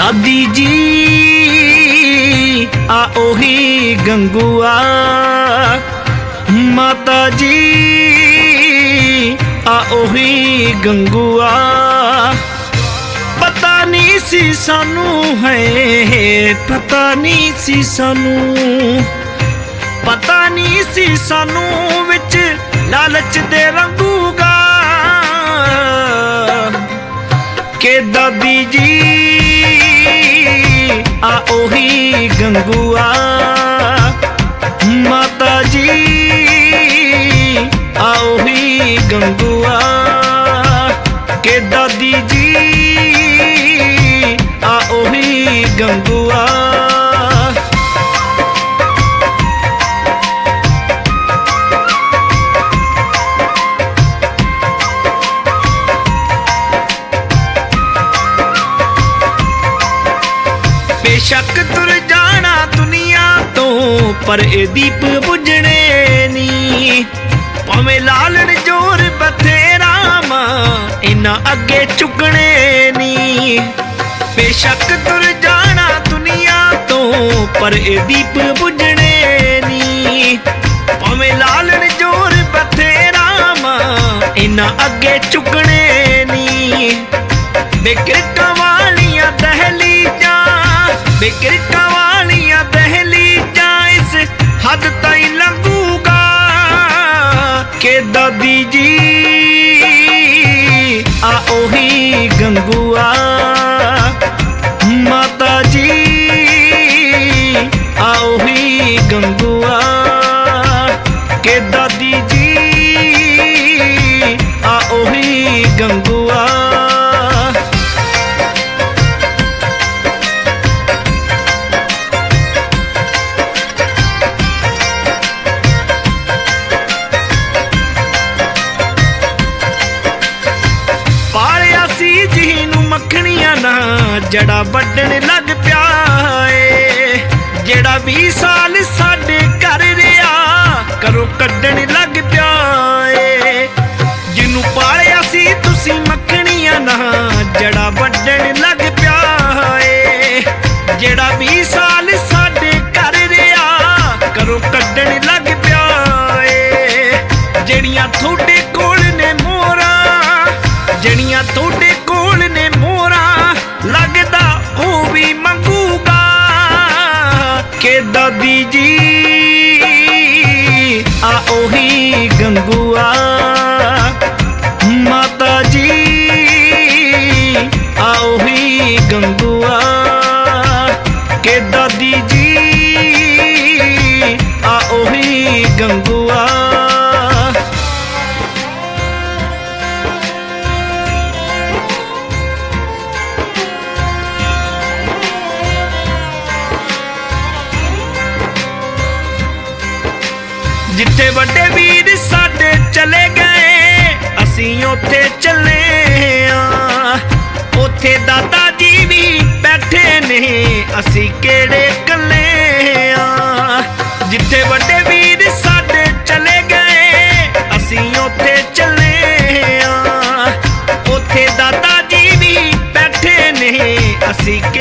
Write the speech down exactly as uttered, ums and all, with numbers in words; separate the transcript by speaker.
Speaker 1: दादी जी आ ओही गंगूआ, माता जी आ ओही गंगूआ। पता नहीं सी सानू है, पता नहीं सी सानू, पता नहीं सी सानू विच लालच दे रंगूगा के दादी जी आ ओही गंगूआ, माता जी आ ओही गंगूआ के दादी जी आ ओही गंगूआ। बेशक तुर जाना दुनिया तो पर ए दीप बुझने नी, भावें लालण जोर बथेरा मां इना अगे चुकने नी। बेशक तुर जाना दुनिया तो पर ए दीप बुझने नी, भावें लालण जोर बथेरा मां इना अगे चुकने नी। बेकिरकां वालियां दहलीजां, बेकिरकां वालियां दहलीजां इस हद ताईं लंघूगा के दादी जी आ ओही गंगूआ, माता जी आ ओही गंगूआ के दादी जी आ ओही गंगूआ। जड़ा वड्डण लग पिया ए, जेड़ा भी साल साडे घर रिया करो कड्डण लग पिया ए। जिन्नू पालिया सी तुसी मक्खणियां ना, जड़ा वड्डण लग पिया ए, जेड़ा भी साल साडे घर रिया करो कड्डण लग पिया ए। जड़ियां थोड़े कोल ने मोरा, जड़ियां थोड़े कोल ने मोरा लगदा ओ भी मंगूगा के दादी जी आ ओही गंगूआ, माता जी आ ओही गंगूआ के दादी जी आ ओही गंगूआ। जिथे वड्डे वीर साडे चले गए असीं ओथे चले आ, ओथे दादा जी भी बैठे ने असीं केड़े कल्ले आ। जिथे वड्डे वीर साडे चले गए असीं ओथे चले आ, ओथे दादा जी भी बैठे ने असीं